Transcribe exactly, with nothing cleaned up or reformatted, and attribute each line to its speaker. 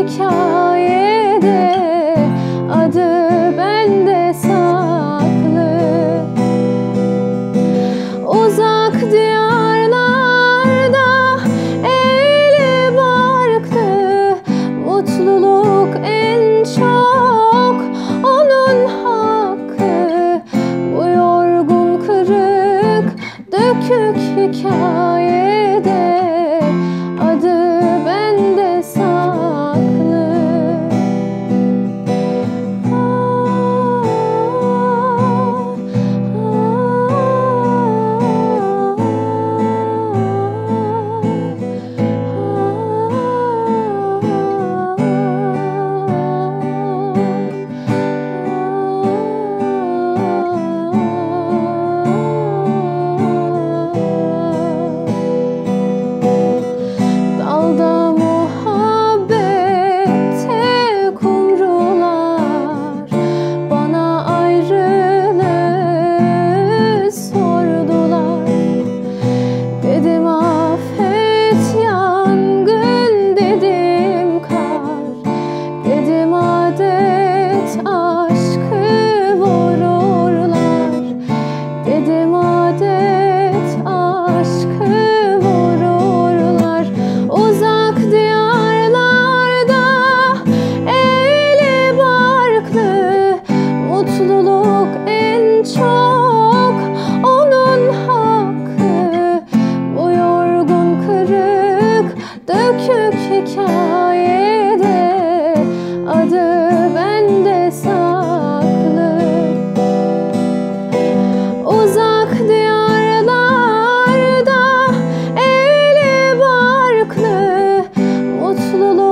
Speaker 1: hikayede adı bende saklı. Uzak diyarlarda eli barklı, mutluluk en çok onun hakkı. Bu yorgun kırık dökük hikayede adı bende saklı. Ah, dalda muhabbete kumrular bana ayrılığı sordular. Dedim afet, yangın, dedim kar, dedim adet, aşkı vururlar. Dedim adet, aşkı vururlar. Uzak diyarlarda eli barklı, mutluluk en çok onun hakkı. Bu yorgun kırık dökük hikayede adı bende saklı. Uzak diyarlarda eli barklı, mutluluk